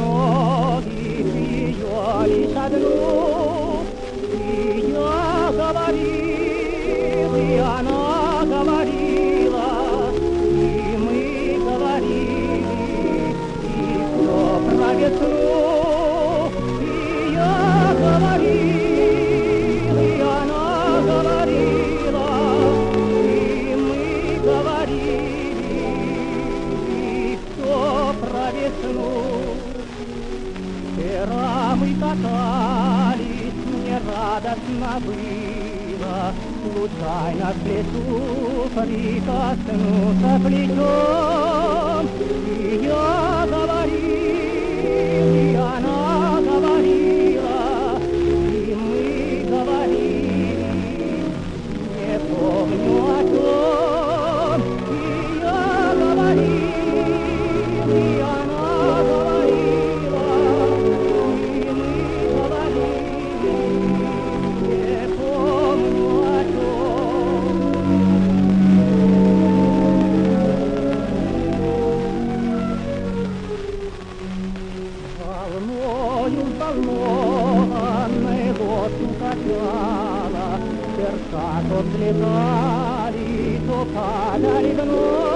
многих ее лишь одну. И я говорил, и она говорила, и мы говорили, и все про весну. И я говорил, и она говорила, и мы говорили, и все про весну. Вчера мы катались, мне радостно было, случайно в лесу прикоснуться плечом. И я говорил, и она говорила, и мы говорили, не помню о чем. И я говорил, и она говорила, и мы говорили, не помню о чем. Волною взволнованной лодку качала, сердца то взлетали, то падали вновь.